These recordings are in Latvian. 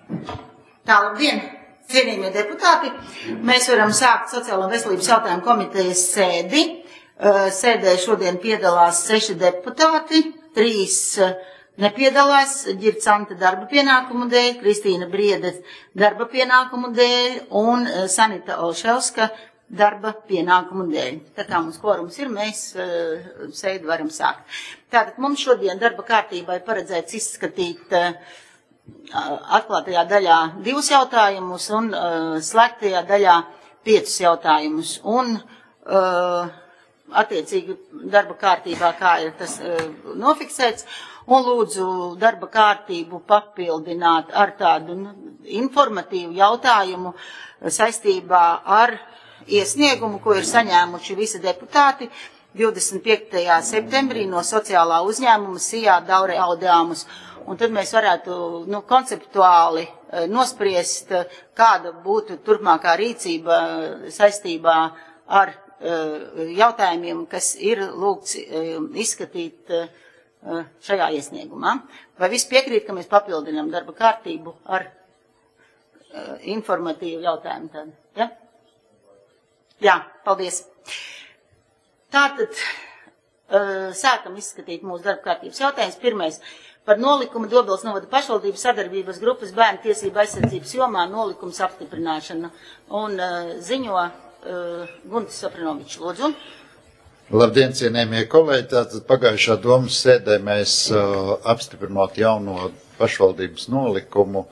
Labdien, cienījamie deputāti! Mēs varam sākt Sociālo un veselības jautājumu komitejas sēdi. Sēdē šodien piedalās 6 deputāti, 3 nepiedalās, Ģirds Ante darba pienākumu dēļ, Kristīna Briede darba pienākumu dēļ un Sanita Olševska darba pienākumu dēļ. Tā kā mums kvorums ir, mēs sēdi varam sākt. Tātad mums šodien darba kārtībā ir paredzēts izskatīt atklātajā daļā 2 jautājumus un slēgtajā daļā 5 jautājumus. Un attiecīgi darba kārtībā, kā ir tas nofiksēts, un lūdzu darba kārtību papildināt ar tādu informatīvu jautājumu saistībā ar iesniegumu, ko ir saņēmuši visi deputāti 25. septembrī no sociālā uzņēmuma Sijā Daure Audāmus. Un tad mēs varētu konceptuāli nospriest, kāda būtu turpmākā rīcība saistībā ar jautājumiem, kas ir lūgts izskatīt šajā iesniegumā. Vai viss piekrīt, ka mēs papildinām darba kārtību ar informatīvu jautājumu? Tad, ja? Jā, paldies. Tātad sākam izskatīt mūsu darba kārtības jautājumus. Pirmais. Par nolikumu Dobeles novada pašvaldības sadarbības grupas bērnu tiesību aizsardzības jomā nolikums apstiprināšanu. Un ziņo Guntis Safranovičs. Lūdzu. Labdien, cienējamie kolēģi. Tātad pagājušā domas sēdē mēs apstiprinot jauno pašvaldības nolikumu,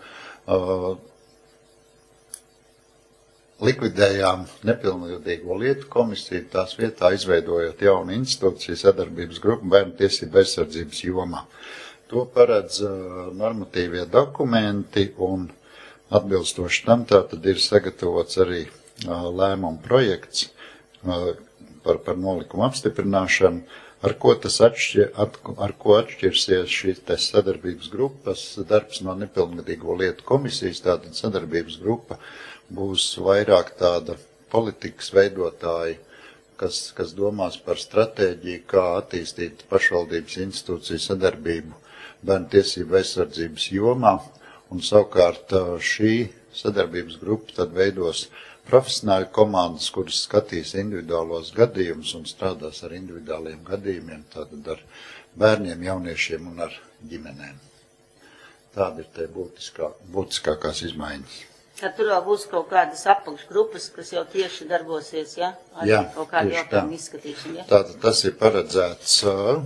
likvidējām nepilngadīgo lietu komisiju, tās vietā izveidojot jaunu institūciju sadarbības grupu bērnu tiesību aizsardzības jomā. To paredz normatīvie dokumenti un atbilstoši tam tātad ir sagatavots arī lēmuma projekts par nolikumu apstiprināšanu, ar ko atšķirsies šīs sadarbības grupas darbs no nepilngadīgo lietu komisijas. Tātad sadarbības grupa būs vairāk tāda politikas veidotāja, kas domās par stratēģiju, kā attīstīt pašvaldības institūciju sadarbību bērnu tiesību aizsardzības jomā, un savukārt šī sadarbības grupa tad veidos profesionāļu komandas, kuras skatīs individuālos gadījumus un strādās ar individuāliem gadījumiem, tātad ar bērniem, jauniešiem un ar ģimenēm. Tāda ir te būtiskākās izmaiņas. Tad tur vēl būs kaut kādas apakšgrupas, kas jau tieši darbosies, ja? Jā, kaut kādu jautājumu izskatīšanu, ja? Tātad tas ir paredzēts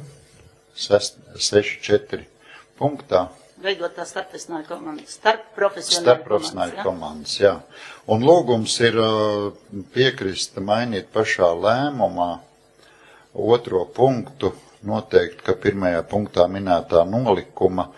6.4. punktā. Veidot tā starpprofesionāļu komandas, jā. Un lūgums ir piekrist mainīt pašā lēmumā 2. punktu, noteikt, ka 1. punktā minētā nolikuma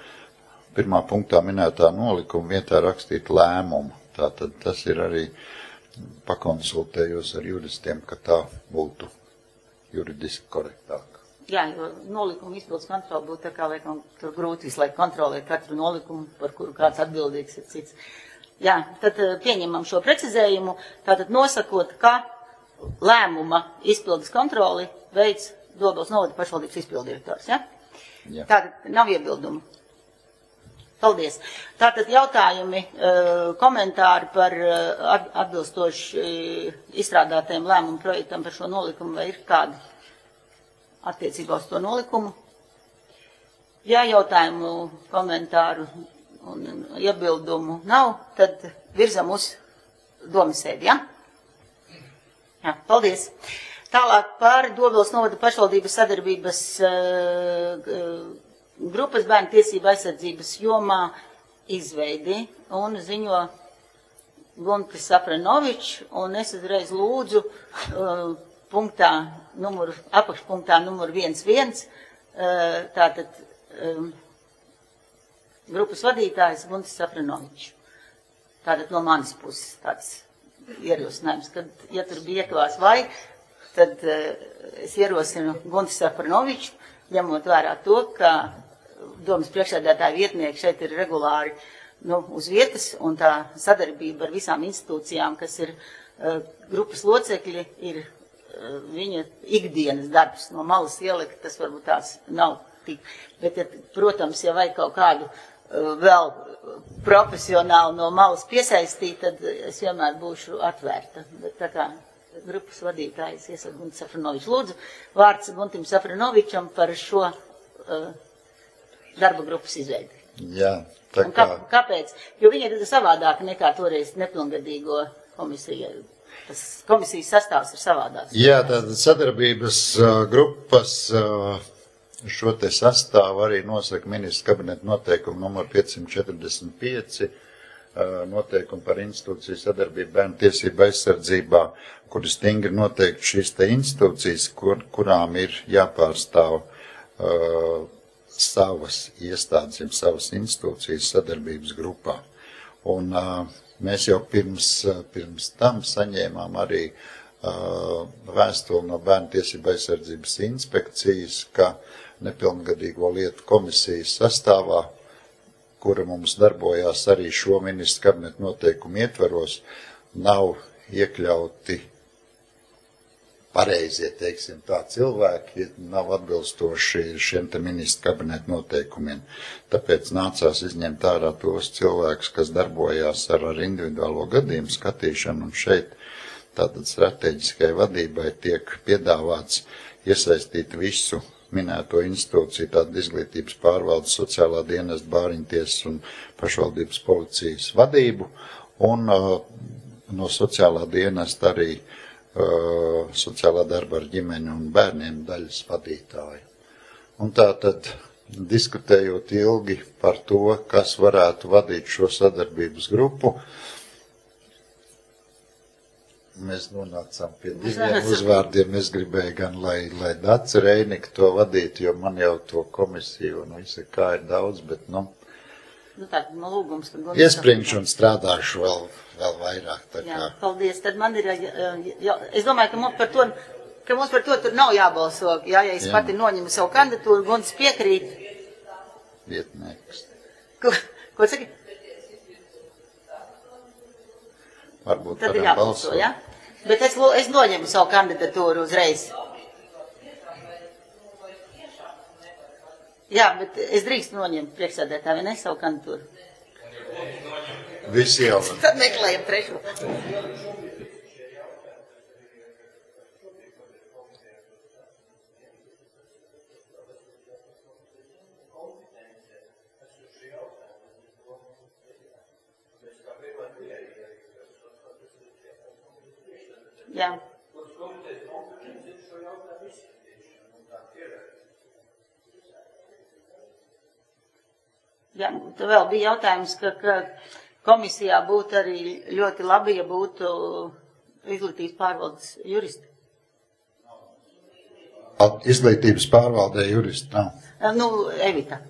vietā rakstīt lēmumu. Tātad tas ir arī pakonsultējos ar juristiem, ka tā būtu juridiski korektāk. Jā, jo nolikuma izpildes kontrola būtu tā kā, laikam, tur grūti visu laiku kontrolēt katru nolikumu, par kuru kāds atbildīgs ir cits. Jā, tad pieņemam šo precizējumu, tātad nosakot, ka lēmuma izpildes kontroli veids Dobeles novada pašvaldības izpildirektors, ja? Jā. Tātad nav iebildumu. Paldies. Tātad jautājumi, komentāri par atbilstoši izstrādātajiem lēmumu projektam par šo nolikumu, vai ir kādi attiecībā uz to nolikumu? Ja jautājumu, komentāru un iebildumu nav, tad virzam uz domasēdi, ja? Jā, paldies. Tālāk par Dobeles novada pašvaldības sadarbības grupas bērnu tiesību aizsardzības jomā izveidi un ziņo Guntis Safranovičs, un es uzreiz lūdzu apakšpunktā numur 1.1, tātad grupas vadītājs Guntis Safranovičs. Tātad no manis puses tāds ierosinājums, kad, ja tur bija iekļāts vai, tad es ierosinu Guntis Safranovičs, ņemot vērā to, ka domas priekšsēdētāja vietnieki šeit ir regulāri uz vietas, un tā sadarbība ar visām institūcijām, kas ir grupas locekļi, ir viņa ikdienas darbs. No malas ielikt, tas varbūt tās nav tik. Bet, ja, protams, ja vajag kaut kādu vēl profesionāli no malas piesaistīt, tad es vienmēr būšu atvērta. Bet tā kā grupas vadītājs iesaka Guntis Safranovičs. Lūdzu, vārds Guntim Safranovičam par šo darba grupas izveidi. Jā, tā kā... Kāpēc? Jo viņi ir savādāk nekā toreiz nepilngadīgo komisija. Tas komisijas sastāvs ir savādāks. Jā, tātad sadarbības grupas šo te sastāvu arī nosaka ministra kabineta noteikumu numur 545, noteikumu par institūciju sadarbību bērnu tiesību aizsardzībā, kur stingri noteikti šīs te institūcijas, kurām ir jāpārstāv savas iestādes, savas institūcijas sadarbības grupā. Un mēs jau pirms tam saņēmām arī vēstuli no bērnu tiesību aizsardzības inspekcijas, ka nepilngadīgo lietu komisijas sastāvā, kura mums darbojās arī šo ministra kabineta noteikumu ietvaros, nav iekļauti pareizie, teiksim, tā cilvēki, nav atbilstoši šiem te ministra kabineta noteikumiem. Tāpēc nācās izņemt ārā tos cilvēkus, kas darbojās ar individuālo gadījumu skatīšanu, un šeit tātad strateģiskai vadībai tiek piedāvāts iesaistīt visu minēto institūciju, tāda izglītības pārvaldes, sociālā dienesta, bāriņtiesas un pašvaldības policijas vadību, un no sociālā dienesta arī sociālā darba ar ģimeni un bērniem daļas vadītāju. Un tātad, diskutējot ilgi par to, kas varētu vadīt šo sadarbības grupu, mēs nonācām pie diviem uzvārdiem. Es gribēju gan, lai Dace Reinika to vadītu, jo man jau to komisiju un visu kā ir daudz, bet, tā, lūgums, iespringšu un strādāšu vēl vairāk. Tā kā. Jā, paldies. Tad man ir, es domāju, ka mums par to tur nav jābalso. Ja es pati noņemu savu kandidatūru, Guntis piekrīt. Vietnieks. Ko saki? Varbūt tad ir jābalso, ja? Bet es noņemu savu kandidatūru uzreiz. Jā, bet es drīkst noņemt priekšsēdētāju, vai ne, savu kandidatūru? Visi jau. Tad meklējam trešo. Jā. Jā, tad vēl bija jautājums, ka komisijā būtu arī ļoti labi, ja būtu izglītības pārvaldes juristi. Izglītības pārvaldē juristi nav. Evita.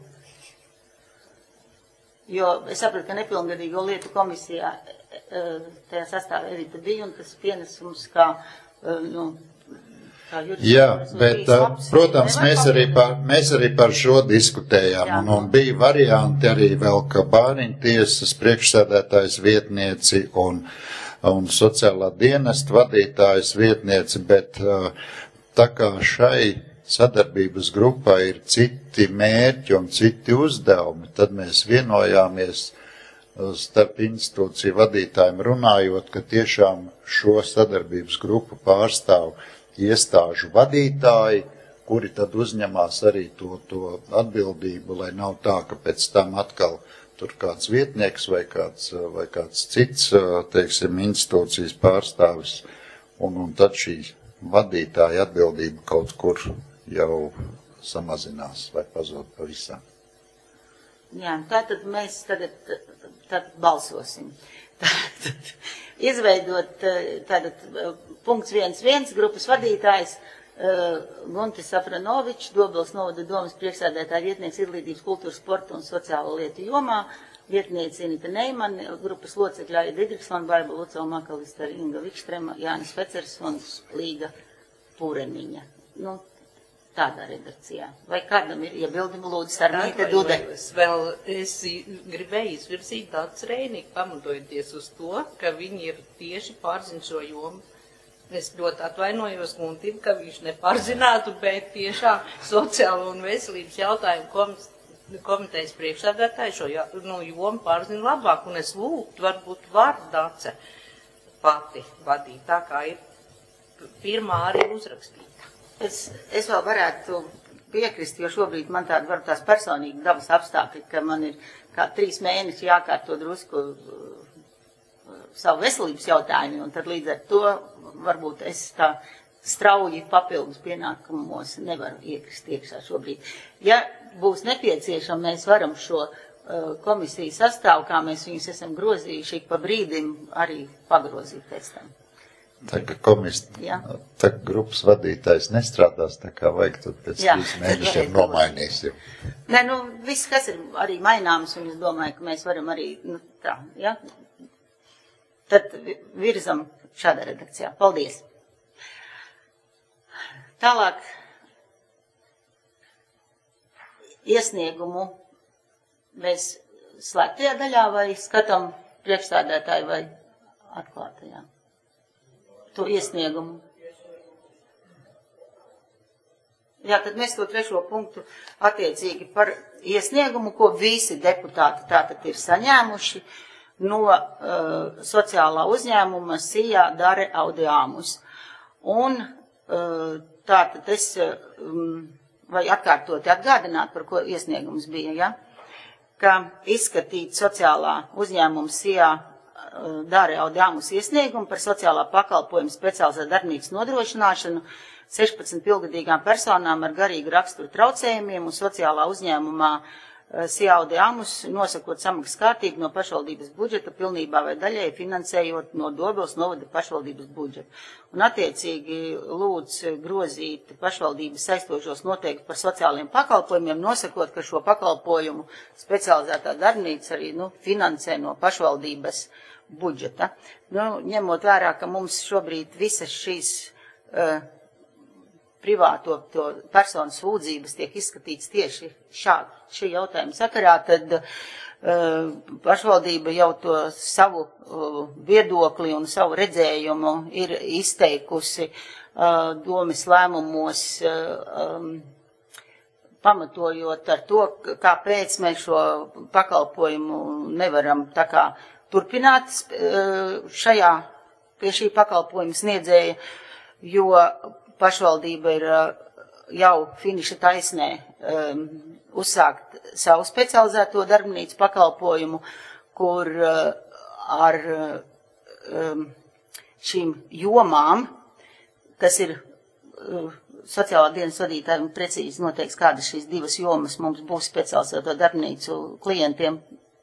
Jo es sapratu, ka nepilngadīgo lietu komisijā tajā sastāvā Evita bija, un tas pienesums kā jurists. Jā, bet, protams, mēs arī par šo diskutējām, un bija varianti arī vēl, ka bāriņtiesas priekšsēdētājs vietnieci un sociālā dienesta vadītājs vietnieci, bet tā kā šai sadarbības grupā ir citi mērķi un citi uzdevumi, tad mēs vienojāmies starp institūciju vadītājiem runājot, ka tiešām šo sadarbības grupu pārstāv iestāžu vadītāji, kuri tad uzņemās arī to atbildību, lai nav tā, ka pēc tam atkal tur kāds vietnieks vai kāds cits, teiksim, institūcijas pārstāvis, un tad šī vadītāja atbildība kaut kur jau samazinās vai pazūd pavisam. Jā, tātad mēs tagad balsosim. Tātad izveidot punkts 1.1, grupas vadītājs Guntis Safranovičs, Dobeles novada domas priekšsēdētāja vietnieks izglītības, kultūras, sporta un sociālo lietu jomā, vietniece Inita Neimani, grupas locekļā ir Didriksona, Baiba Lucova, Makalista, Inga Vikštrema, Jānis Pecers un Līga Pūreniņa. Tādā redakcijā. Vai kādam ir iebildumi, lūdzu, Sarmīte Dude? Es gribēju izvirzīt Dace Reiniku, pamatojoties uz to, ka viņi ir tieši pārzina šo jomu. Es ļoti atvainojos Guntim, ka viņš nepārzinātu, bet tiešām sociālo un veselības jautājumu komitejas priekšsēdētāji šo jomu pārzina labāk, un es lūgtu, varbūt var Dace pati vadīt, tā kā ir pirmā arī uzrakstīta. Es vēl varētu piekrist, jo šobrīd man tāda var tās personīgi dabas apstākļi, ka man ir kā 3 mēneši jākārto drusku savu veselības jautājumu, un tad līdz ar to varbūt es tā strauji papildus pienākumos nevaru iekrist iekšā šobrīd. Ja būs nepieciešama, mēs varam šo komisiju sastāvu, kā mēs viņus esam grozījuši, pa brīdim arī pagrozīt pēc tam. Tā grupas vadītājs nestrādās, tā kā vajag tad pēc 3 mēnešiem nomainīsim. Nē, viss, kas ir arī maināms, un es domāju, ka mēs varam arī, Tad virzam šādā redakcijā. Paldies. Tālāk iesniegumu mēs slēgtajā daļā vai skatām priekšstādētāju vai atklātajā? To iesniegumu. Jā, tad mēs to 3. punktu attiecīgi par iesniegumu, ko visi deputāti tātad ir saņēmuši no sociālā uzņēmuma SIA Dare Audiamus. Un tātad es vai atkārtoti atgādināt, par ko iesniegums bija, ja? Ka izskatīt sociālā uzņēmuma SIA Dare Audiamus iesniegumu par sociālā pakalpojuma speciālizētā darbnīcas nodrošināšanu 16 pilngadīgām personām ar garīgu raksturu traucējumiem un sociālā uzņēmumā SIA Audiamus nosakot samaksas kārtību no pašvaldības budžeta pilnībā vai daļēji finansējot no Dobeles novada pašvaldības budžeta. Un attiecīgi lūdz grozīt pašvaldības saistošos noteikumus par sociāliem pakalpojumiem, nosakot, ka šo pakalpojumu specializētā darbnīca arī finansē no pašvaldības budžeta. Ņemot vērā, ka mums šobrīd visas šīs privāto personu sūdzības tiek izskatīts tieši šī jautājuma sakarā, tad pašvaldība jau to savu viedokli un savu redzējumu ir izteikusi domes lēmumos, pamatojot ar to, kāpēc mēs šo pakalpojumu nevaram tā kā turpināt pie šī pakalpojuma sniedzēja, jo pašvaldība ir jau finiša taisnē uzsākt savu specializēto darbnīcu pakalpojumu, kur ar šīm jomām, kas ir sociālā dienas vadītājiem precīzi noteikts, kādas šīs 2 jomas mums būs specializēto darbnīcu klientiem.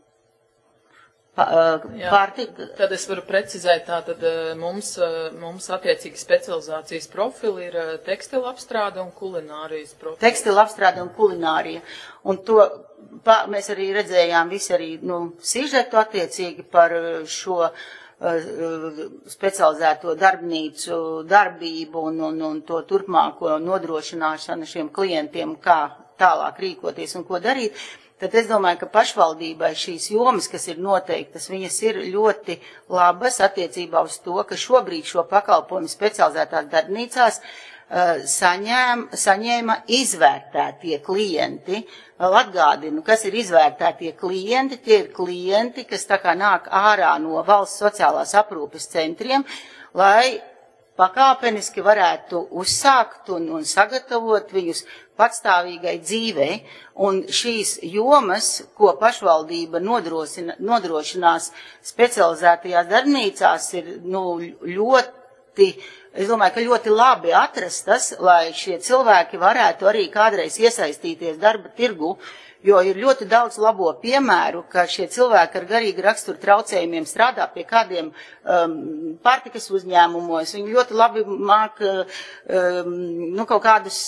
Tad es varu precizēt, tātad mums attiecīgi specializācijas profili ir tekstila apstrāde un kulinārijas profili. Tekstila apstrāde un kulinārija. Un to mēs arī redzējām visi arī, sižetu attiecīgi par šo specializēto darbnīcu darbību un to turpmāko nodrošināšanu šiem klientiem, kā tālāk rīkoties un ko darīt. Tad es domāju, ka pašvaldībai šīs jomas, kas ir noteiktas, viņas ir ļoti labas attiecībā uz to, ka šobrīd šo pakalpojumu specializētās darbnīcās saņēma izvērtētie klienti. Vēl atgādinu, kas ir izvērtētie klienti. Tie ir klienti, kas tā kā nāk ārā no valsts sociālās aprūpes centriem, lai pakāpeniski varētu uzsākt un sagatavot viņus patstāvīgai dzīvei, un šīs jomas, ko pašvaldība nodrošinās specializētajās darbnīcās, ir ļoti, es domāju, ka ļoti labi atrastas, lai šie cilvēki varētu arī kādreiz iesaistīties darba tirgu, jo ir ļoti daudz labo piemēru, ka šie cilvēki ar garīgu raksturu traucējumiem strādā pie kādiem pārtikas uzņēmumos, viņi ļoti labi māk kaut kādus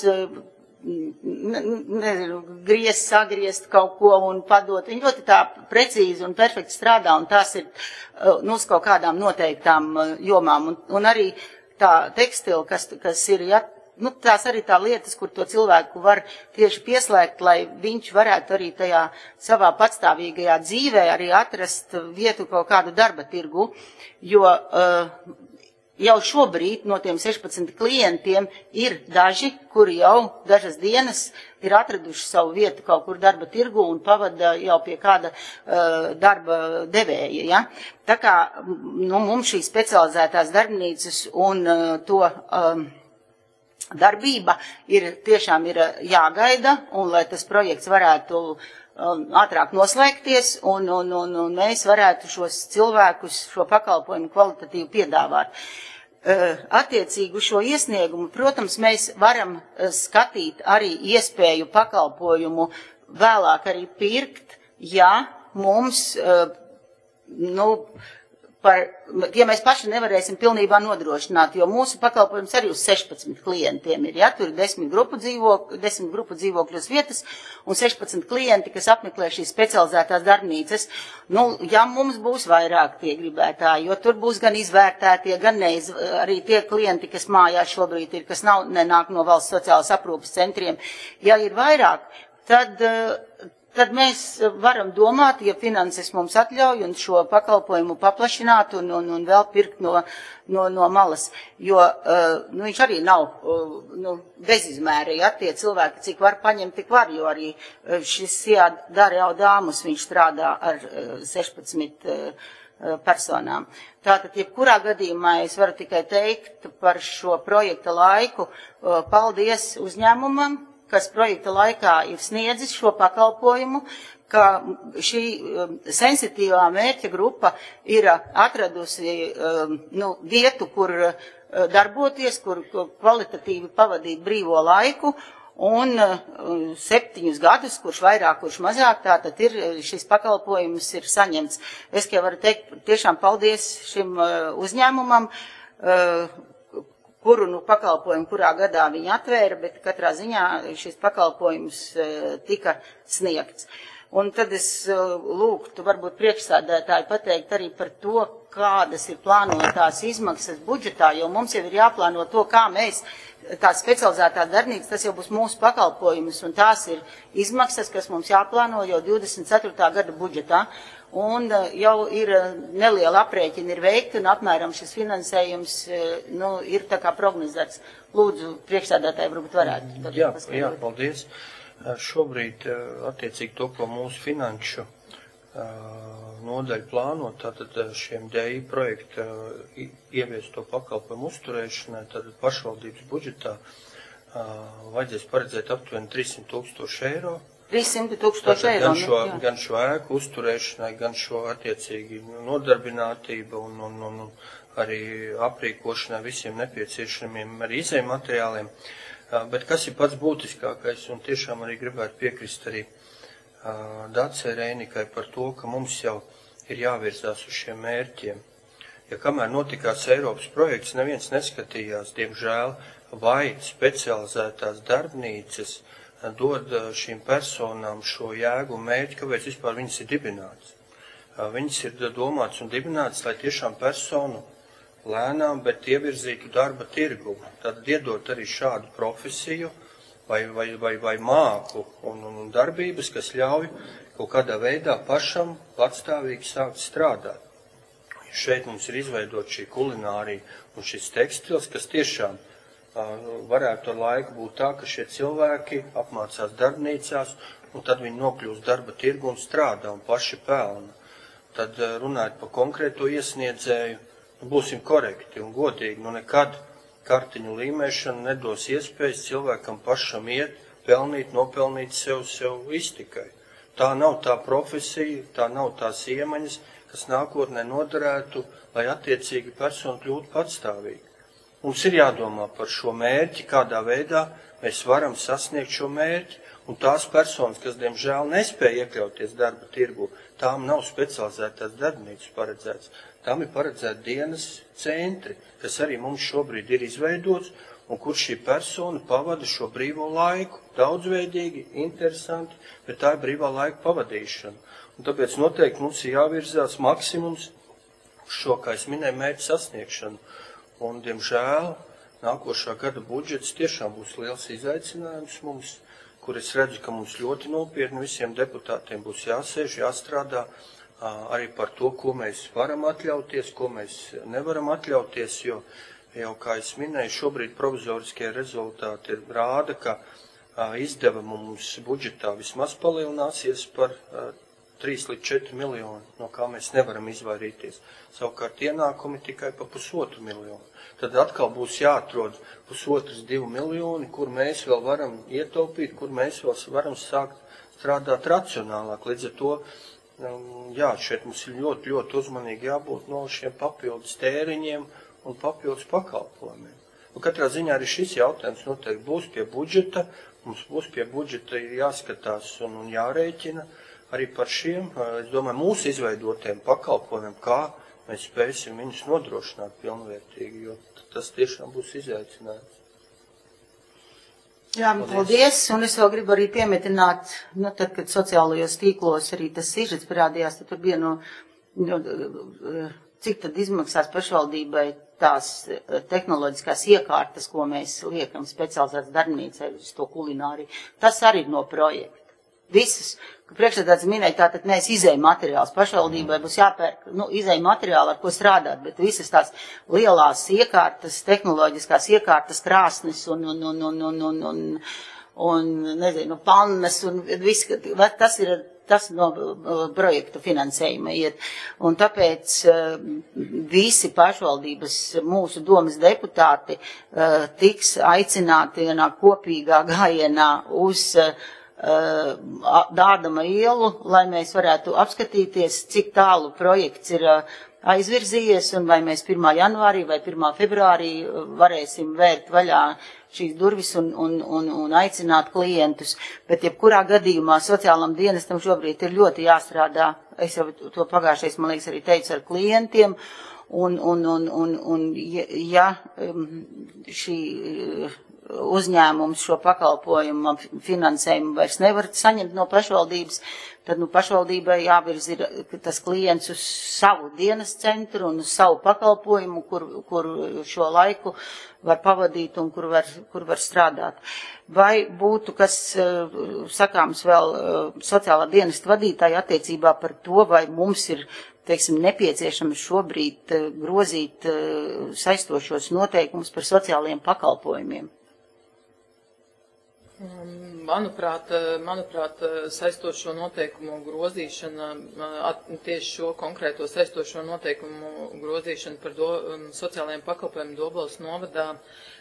sagriezt kaut ko un padot. Viņi ļoti tā precīzi un perfekti strādā, un tās ir uz kaut kādām noteiktām jomām. Un arī tā tekstila, kas ir, tās arī tā lietas, kur to cilvēku var tieši pieslēgt, lai viņš varētu arī tajā savā patstāvīgajā dzīvē arī atrast vietu kaut kādu darba tirgu, jo jau šobrīd no tiem 16 klientiem ir daži, kuri jau dažas dienas ir atraduši savu vietu kaut kur darba tirgu un pavada jau pie kāda darba devēja. Ja? Tā kā mums šīs specializētās darbnīcas un to darbība tiešām ir jāgaida, un lai tas projekts varētu ātrāk noslēgties, un mēs varētu šos cilvēkus, šo pakalpojumu kvalitatīvi piedāvāt. Attiecīgu šo iesniegumu, protams, mēs varam skatīt arī iespēju pakalpojumu vēlāk arī pirkt, ja mums, ja mēs paši nevarēsim pilnībā nodrošināt, jo mūsu pakalpojums arī uz 16 klientiem ir, ja, tur ir 10 grupu dzīvokļus vietas un 16 klienti, kas apmeklē šīs specializētās darbnīcas. Ja mums būs vairāk tie gribētāji, jo tur būs gan izvērtētie, gan arī tie klienti, kas mājās šobrīd ir, kas nenāk no valsts sociālas aprūpes centriem, ja ir vairāk, tad mēs varam domāt, ja finanses mums atļauj un šo pakalpojumu paplašināt un vēl pirkt no malas, jo viņš arī nav bezizmēra, ja tie cilvēki, cik var paņemt, tik var, jo arī šis dara jau dāmas, viņš strādā ar 16 personām. Tātad, jebkurā gadījumā es varu tikai teikt par šo projekta laiku, paldies uzņēmumam, kas projekta laikā ir sniedzis šo pakalpojumu, ka šī sensitīvā mērķa grupa ir atradusi vietu, kur darboties, kur kvalitatīvi pavadīt brīvo laiku, un 7 gadus, kurš vairāk, kurš mazāk, tātad šis pakalpojums ir saņemts. Es tikai varu teikt tiešām paldies šim uzņēmumam, kuru pakalpojumu, kurā gadā viņi atvēra, bet katrā ziņā šis pakalpojums tika sniegts. Un tad es lūgtu varbūt priekšsādētāju pateikt arī par to, kādas ir plānotās izmaksas budžetā, jo mums jau ir jāplāno to, kā mēs, tās specializētās darbnīcas, tas jau būs mūsu pakalpojums, un tās ir izmaksas, kas mums jāplāno jau 24. gada budžetā. Un jau ir neliela aprēķina ir veikta, un apmēram šis finansējums ir tā kā prognozēts. Lūdzu, priekšsēdētāji, varbūt varētu. Jā, paldies. Šobrīd, attiecīgi to, ko mūsu finanšu nodaļa plāno, tātad šiem DI projekta ievies to pakalpojumu uzturēšanai, tātad pašvaldības budžetā vajadzēs paredzēt aptuveni 300,000 eiro. 300,000 eiro. Gan šo ēku uzturēšanai, gan šo attiecīgi nodarbinātību un arī aprīkošanai visiem nepieciešamiem arī izējuma materiāliem. Bet kas ir pats būtiskākais, un tiešām arī gribētu piekrist arī Dacei Reinikai par to, ka mums jau ir jāvirzās uz šiem mērķiem. Ja kamēr notikās Eiropas projekts, neviens neskatījās, diemžēl, vai specializētās darbnīcas dod šīm personām šo jēgu un mērķi, kāpēc vispār viņas ir dibināts. Viņas ir domāts un dibināts, lai tiešām personu lēnām, bet ievirzītu darba tirgu. Tad iedot arī šādu profesiju vai māku un darbības, kas ļauj kaut kādā veidā pašam patstāvīgi sākt strādāt. Šeit mums ir izveidot šī kulinārija un šis tekstils, kas tiešām varētu ar laiku būt tā, ka šie cilvēki apmācās darbnīcās, un tad viņi nokļūst darba tirgu un strādā un paši pelna. Tad runājot par konkrēto iesniedzēju, būsim korekti un godīgi, nekad kartiņu līmēšana nedos iespējas cilvēkam pašam iet, pelnīt, nopelnīt sev iztikai. Tā nav tā profesija, tā nav tās iemaņas, kas nākotnē noderētu, lai attiecīgi persona kļūtu patstāvīgi. Mums ir jādomā par šo mērķi, kādā veidā mēs varam sasniegt šo mērķi, un tās personas, kas diemžēl nespēja iekļauties darba tirgu, tām nav specializētās darbnīcas paredzēts. Tām ir paredzēti dienas centri, kas arī mums šobrīd ir izveidots, un kur šī persona pavada šo brīvo laiku. Daudzveidīgi, interesanti, bet tā ir brīvā laika pavadīšana. Un tāpēc noteikti mums ir jāvirzās maksimums šo, kā es minēju, mērķu sasniegšanu. Un, diemžēl, nākošā gada budžets tiešām būs liels izaicinājums mums, kur es redzu, ka mums ļoti nopietni visiem deputātiem būs jāsēž, jāstrādā, arī par to, ko mēs varam atļauties, ko mēs nevaram atļauties, jo jau, kā es minēju, šobrīd provizoriskie rezultāti rāda, ka izdevumi mums budžetā vismaz palielināsies par 3 līdz 4 miljoni, no kā mēs nevaram izvairīties. Savukārt ienākumi tikai pa 1,5 miljonu. Tad atkal būs jāatrod 1,5–2 miljoni, kur mēs vēl varam ietaupīt, kur mēs vēl varam sākt strādāt racionālāk. Līdz ar to, jā, šeit mums ir ļoti, ļoti uzmanīgi jābūt no šiem papildus tēriņiem un papildus pakalpojumiem. Katrā ziņā arī šis jautājums noteikti būs pie budžeta. Mums būs pie budžeta jāskatās un jārēķina arī par šiem, es domāju, mūsu izveidotiem pakalpojumiem, kā mēs spēsim viņus nodrošināt pilnvērtīgi, jo tas tiešām būs izaicinājums. Jā, paldies, un es vēl gribu arī piemetināt, tad, kad sociālajos tīklos arī tas sižets parādījās, tad tur bija cik tad izmaksās pašvaldībai tās tehnoloģiskās iekārtas, ko mēs liekam specializētas darbnīcai uz to kulināriju. Tas arī ir no projekta. Visas, ka priekšsēdētājs minēja, tātad mēs izēju materiāls. Pašvaldībai būs jāpērk, izēju materiāli, ar ko strādāt, bet visas tās lielās iekārtas, tehnoloģiskās iekārtas, krāsnes un nezinu, pannas un viss, tas no projekta finansējuma iet. Un tāpēc visi pašvaldības mūsu domas deputāti tiks aicināti vienā kopīgā gājienā uz Dārdama ielu, lai mēs varētu apskatīties, cik tālu projekts ir aizvirzījies un vai mēs 1. janvārī vai 1. februārī varēsim vērt vaļā šīs durvis un aicināt klientus. Bet jebkurā gadījumā sociālam dienestam šobrīd ir ļoti jāstrādā, es jau to pagājušais, man liekas, arī teicu, ar klientiem, un ja šī uzņēmums šo pakalpojumu finansējumu vairs nevar saņemt no pašvaldības, tad pašvaldībai jāvirz ir tas klients uz savu dienas centru un uz savu pakalpojumu, kur šo laiku var pavadīt un kur var strādāt. Vai būtu kas sakāms vēl sociālā dienesta vadītāja attiecībā par to, vai mums ir, teiksim, nepieciešams šobrīd grozīt saistošos noteikumus par sociālajiem pakalpojumiem? Manuprāt, saistošo noteikumu grozīšana, tieši šo konkrēto saistošo noteikumu grozīšana par sociālajiem pakalpojumiem Dobeles novadā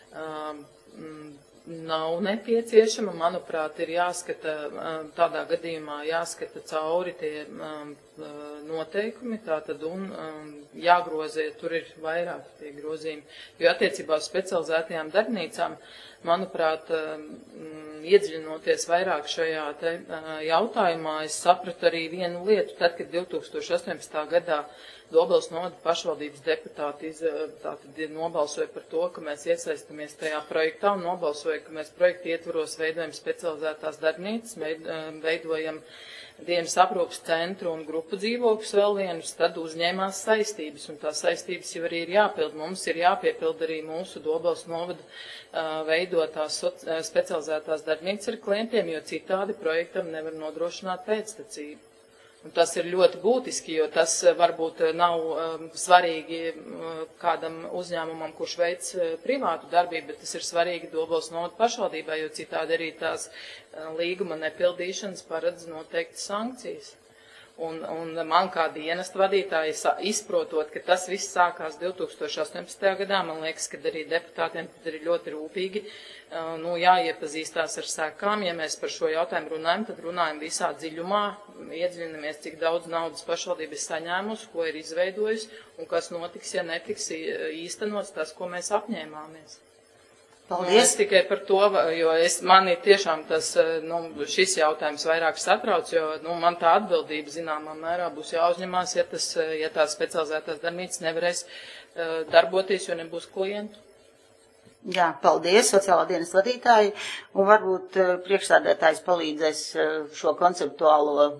nav nepieciešama. Manuprāt, ir jāskata, tādā gadījumā jāskata cauri tie noteikumi, tātad un jāgrozē, tur ir vairāk tie grozījumi, jo attiecībā uz specializētajām darbnīcām, manuprāt, iedziļinoties vairāk šajā te jautājumā, es sapratu arī vienu lietu, tad, kad 2018. gadā Dobeles novada pašvaldības deputāti nobalsoja par to, ka mēs iesaistamies tajā projektā un nobalsoja, ka mēs projekta ietvaros veidojam specializētās darbnīcas, veidojam dienas aprūpas centru un grupu dzīvokļus vēl vienus, tad uzņēmās saistības, un tās saistības jau arī ir jāpild. Mums ir jāpiepild arī mūsu Dobeles novada veidotās specializētās darbnīcas ar klientiem, jo citādi projektam nevar nodrošināt pēctecību. Un tas ir ļoti būtiski, jo tas varbūt nav svarīgi kādam uzņēmumam, kurš veic privātu darbību, bet tas ir svarīgi Dobeles novada pašvaldībai, jo citādi arī tās līguma nepildīšanas paredz noteikti sankcijas. Un man kā dienesta vadītāji, izprotot, ka tas viss sākās 2018. gadā, man liekas, ka arī deputātiem tad ir ļoti rūpīgi jāiepazīstās ar sekām. Ja mēs par šo jautājumu runājam, tad runājam visā dziļumā, iedziļinamies, cik daudz naudas pašvaldība ir saņēmusi, ko ir izveidojusi un kas notiks, ja netiks īstenots tas, ko mēs apņēmāmies. Paldies. Tikai par to, jo mani tiešām šis jautājums vairāk satrauc, jo man tā atbildība zināmā mērā būs jāuzņemās, ja tās specializētās darbnīcas nevarēs darboties, jo nebūs klientu. Jā, paldies, sociālā dienas vadītāji, un varbūt priekšsādētājs palīdzēs šo konceptuālo,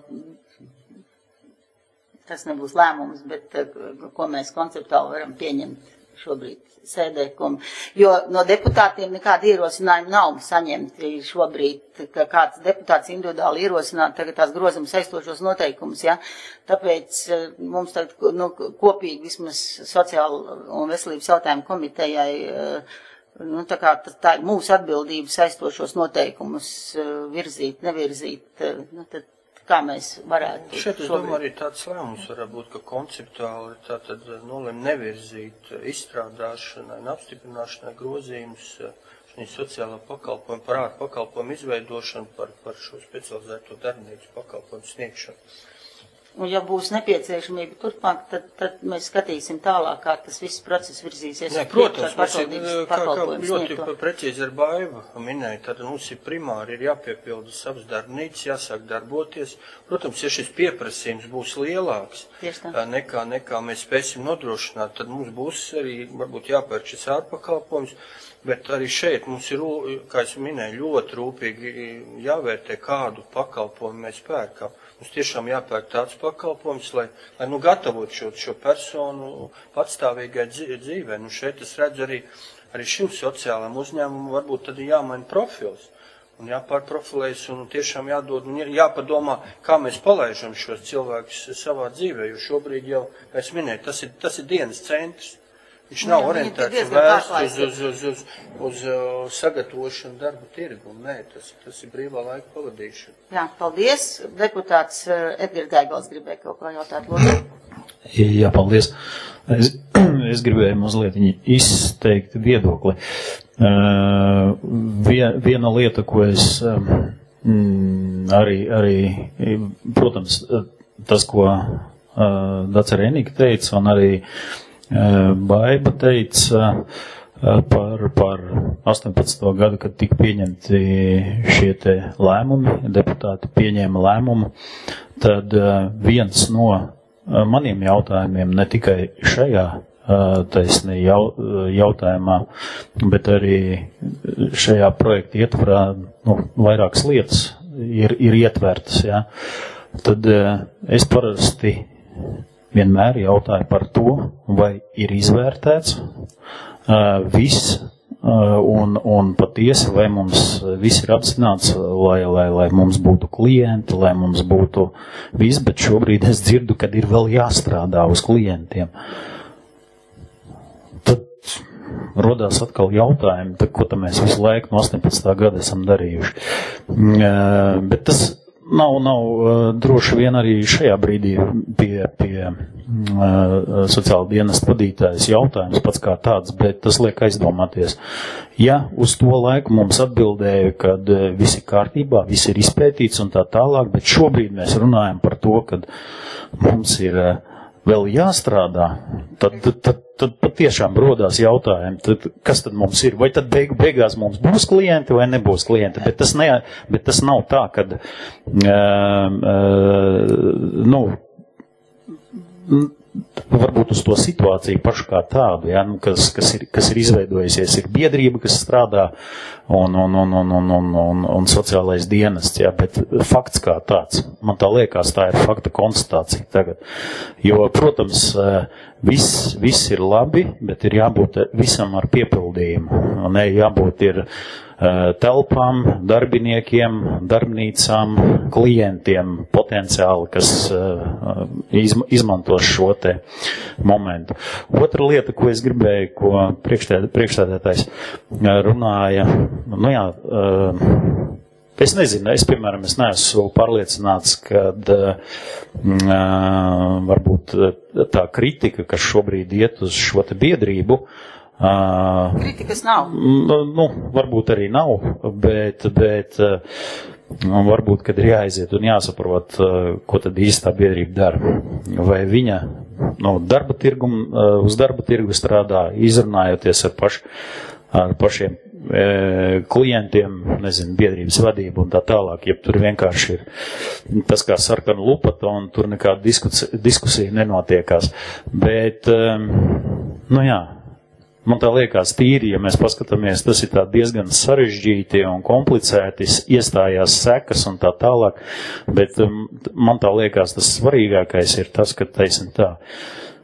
tas nebūs lēmums, bet ko mēs konceptuāli varam pieņemt šobrīd sēdē, jo no deputātiem nekāda ierosinājuma nav saņemti šobrīd, ka kāds deputāts individuāli ierosināt tagad tās grozuma saistošos noteikumus, ja. Tāpēc mums tagad, kopīgi vismaz sociāla un veselības jautājumu komitejai, tā ir mūsu atbildība saistošos noteikumus virzīt, nevirzīt, tad kā mēs varētu šeit, es domāju, arī tāds lēmums varētu būt, ka konceptuāli tātad nolem nevirzīt izstrādāšanai un apstiprināšanai grozījumus šī sociālā pakalpojuma, par ārā pakalpojumu izveidošanu, par šo specializēto darbnīcu pakalpojumu sniegšanu. Un ja būs nepieciešamība turpmāk, tad mēs skatīsim tālāk, kā tas viss process virzīsies. Jā, protams, kā ļoti precīzi ar Baiva minēja, tad mums ir primāri jāpiepilda savas darbnīcas, jāsāk darboties. Protams, ja šis pieprasījums būs lielāks nekā mēs spēsim nodrošināt, tad mums būs arī varbūt jāpērk šis ārpakalpojums. Bet arī šeit mums ir, kā es minēju, ļoti rūpīgi jāvērtē, kādu pakalpojumu mēs pērkam. Mums tiešām jāpērk tāds pakalpojums, lai gatavot šo personu patstāvīgai dzīvē. Šeit es redzu arī šim sociālajam uzņēmumam varbūt tad jāmaina profils. Un jāpārprofilējas un tiešām jādod un jāpadomā, kā mēs palaižam šos cilvēkus savā dzīvē. Jo šobrīd jau, kā es minēju, tas ir dienas centrs. Viņš nav orientēts vērsts uz sagatavošanu darba tirgu. Nē, tas ir brīvā laika pavadīšana. Jā, paldies. Deputāts Edgars Gaigals gribēja kaut ko jautāt. Jā, paldies. Es gribēju mazliet izteikt viedokli. Viena lieta, ko es arī, protams, tas, ko Dace Reinika teica, un arī Baiba teica par 18. gadu, kad tika pieņemti šie te lēmumi, deputāti pieņēma lēmumu, tad viens no maniem jautājumiem, ne tikai šajā taisnī jautājumā, bet arī šajā projekta ietvarā vairākas lietas ir ietvertas. Ja? Tad es parasti vienmēr jautāju par to, vai ir izvērtēts viss un patiesi, vai mums viss ir apzināts, lai mums būtu klienti, lai mums būtu viss, bet šobrīd es dzirdu, kad ir vēl jāstrādā uz klientiem. Tad rodās atkal jautājumi, ko mēs visu laiku no 18. gada esam darījuši. Bet tas nav droši vien arī šajā brīdī pie sociāla dienesta vadītājas jautājums pats kā tāds, bet tas liek aizdomāties. Ja uz to laiku mums atbildēja, kad viss ir kārtībā, viss ir izpētīts un tā tālāk, bet šobrīd mēs runājam par to, kad mums ir vēl jāstrādā, tad patiešām rodās jautājumi, kas tad mums ir, vai tad beigās mums būs klienti vai nebūs klienti, bet tas nav tā, kad, varbūt uz to situāciju pašu kā tādu, ja, kas ir izveidojusies, ir biedrība, kas strādā un sociālais dienests, ja, bet fakts kā tāds, man tā liekas, tā ir fakta konstatācija tagad. Jo, protams, viss ir labi, bet ir jābūt visam ar piepildījumu. Ne, jābūt ir telpām, darbiniekiem, darbnīcām, klientiem potenciāli, kas izmantos šo te momentu. Otra lieta, ko es gribēju, ko priekšsēdētājs runāja, es nezinu, piemēram, es neesmu pārliecināts, kad varbūt tā kritika, kas šobrīd iet uz šo te biedrību, kritikas nav. Varbūt arī nav, bet varbūt, kad ir jāaiziet un jāsaprot, ko tad īstā biedrība dara. Vai viņa uz darba tirgu strādā, izrunājoties ar pašiem klientiem, nezinu, biedrības vadību un tā tālāk, ja tur vienkārši ir tas kā sarkana lupata un tur nekāda diskusija nenotiekās. Bet, jā, man tā liekas tīri, ja mēs paskatāmies, tas ir tā diezgan sarežģīti un komplicēti, iestājās sekas un tā tālāk, bet man tā liekas, tas svarīgākais ir tas, ka, teiksim tā,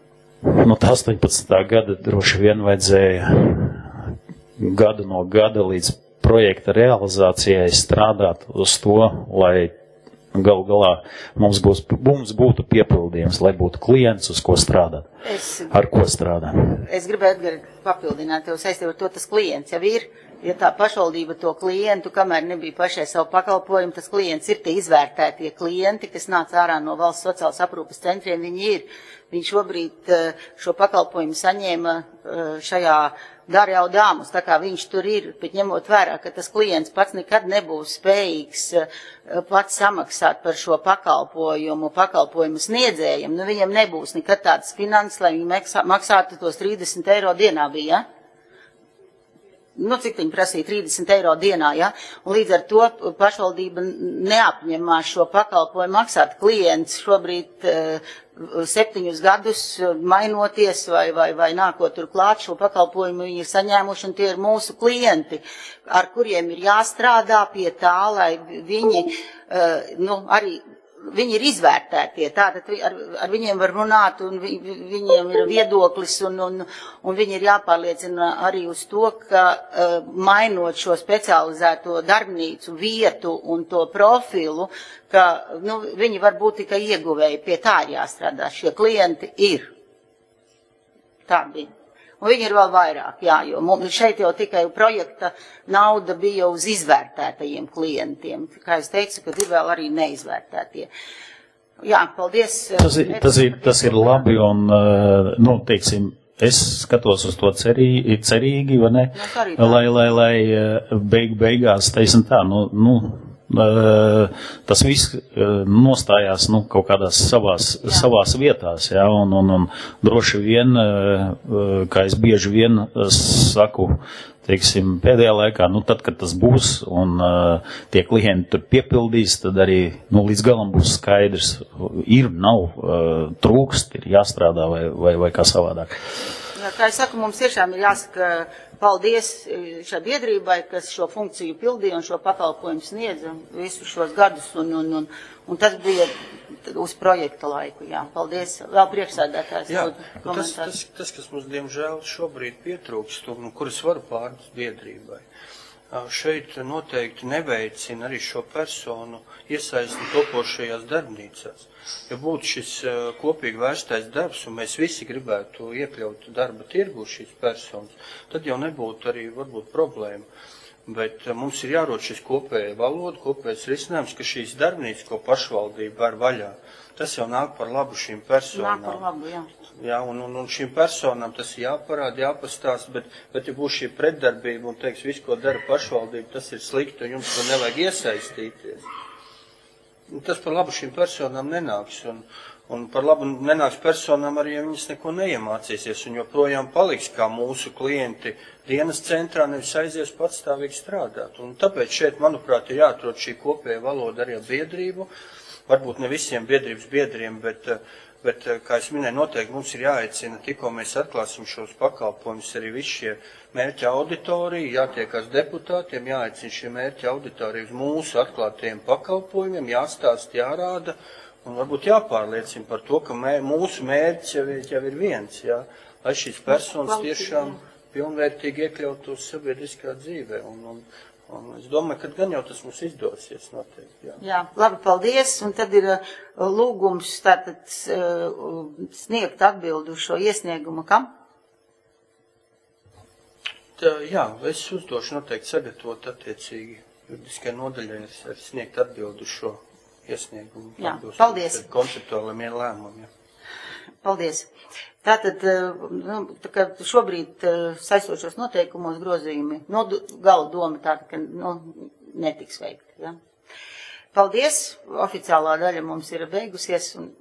no 18. gada droši vien vajadzēja gadu no gada līdz projekta realizācijai strādāt uz to, lai galu galā mums būtu piepildījums, lai būtu klients, uz ko strādāt, ar ko strādāt. Es gribētu, Edgars, papildināt tev saistībā ar to, tas klients jau ir. Ja tā pašvaldība to klientu, kamēr nebija pašai savu pakalpojumu, tas klients ir tie izvērtētie klienti, kas nāca ārā no valsts sociālas aprūpes centriem, viņi ir. Viņš šobrīd šo pakalpojumu saņēma šajā Dara jau dāmus, tā kā viņš tur ir, bet ņemot vērā, ka tas klients pats nekad nebūs spējīgs pats samaksāt par šo pakalpojumu sniedzējiem, nu viņam nebūs nekad tādas finanses, lai viņi maksātu tos 30 eiro dienā bija, ja? Nu, cik viņi prasīja 30 eiro dienā, ja? Un līdz ar to pašvaldība neapņemās šo pakalpojumu maksāt. Klients šobrīd 7 gadus mainoties vai nākot tur klāt šo pakalpojumu viņi ir saņēmuši, un tie ir mūsu klienti, ar kuriem ir jāstrādā pie tā, lai viņi, arī viņi ir izvērtētie, tātad ar viņiem var runāt, un viņiem ir viedoklis, un viņi ir jāpārliecina arī uz to, ka mainot šo specializēto darbnīcu vietu un to profilu, ka viņi var būt tikai ieguvēji, pie tā ir jāstrādā. Šie klienti ir. Tā bija. Un viņi ir vēl vairāk, jā, jo šeit jau tikai projekta nauda bija uz izvērtētajiem klientiem. Kā es teicu, ka ir vēl arī neizvērtētie. Jā, paldies. Tas ir labi un, teiksim, es skatos uz to cerīgi, vai ne? Lai beigās, teiksim tā, tas viss nostājās kaut kādās savās vietās, ja, un droši vien, kā es bieži vien saku, teiksim, pēdējā laikā, tad, kad tas būs un tie klienti tur piepildīs, tad arī līdz galam būs skaidrs, ir, nav, trūkst, ir jāstrādā vai kā savādāk. Jā, kā es saku, mums tiešām ir jāsaka paldies šai biedrībai, kas šo funkciju pildīja un šo pakalpojumu sniedza visus šos gadus, un tas bija uz projekta laiku, jā. Paldies. Vēl priekšsēdētājs. Jā, tas, kas mums diemžēl šobrīd pietrūkst, un kuras varu pārnest biedrībai, šeit noteikti neveicina arī šo personu iesaisti topošajās darbnīcās. Ja būtu šis kopīgi vērstais darbs, un mēs visi gribētu iekļaut darba tirgu šīs personas, tad jau nebūtu arī varbūt problēma. Bet mums ir jārod šis kopēja valoda, kopējais risinājums, ka šīs darbnīcas, ko pašvaldība var vaļā, tas jau nāk par labu šīm personām. Nāk par labu, jā. Jā, un šīm personām tas ir jāparāda, jāpastāst, bet ja būs šī pretdarbība un teiks, visu, ko dara pašvaldība, tas ir slikti, un jums to nevajag iesaistīties. Tas par labu šīm personām nenāks, un par labu nenāks personām arī, ja viņas neko neiemācīsies, un joprojām paliks kā mūsu klienti dienas centrā, nevis aizies patstāvīgi strādāt. Un tāpēc šeit, manuprāt, ir jāatrod šī kopēja valoda arī ar biedrību, varbūt ne visiem biedrības biedriem, bet, kā es minēju, noteikti mums ir jāaicina, tikko mēs atklāsim šos pakalpojumus, arī visi šie mērķa auditoriji, jātiekās deputātiem, jāaicina šie mērķa auditoriji uz mūsu atklātajiem pakalpojumiem, jāstāst, jārāda, un varbūt jāpārliecina par to, ka mūsu mērķis jau ir viens, jā, lai šīs personas tiešām pilnvērtīgi iekļautos sabiedriskā dzīvē, un es domāju, ka gan jau tas mums izdosies noteikti. Jā, labi, paldies. Un tad ir lūgums tātad sniegt atbildu šo iesniegumu kam? Jā, es uzdošu noteikti sagatavot attiecīgi juridiskai nodaļai ar sniegt atbildu šo iesniegumu. Jā, paldies. Konceptuāliem lēmumiem. Paldies. Tātad, tā kā šobrīd saistošos noteikumos grozījumi, gala doma tāda, ka netiks veikti. Ja? Paldies, oficiālā daļa mums ir beigusies un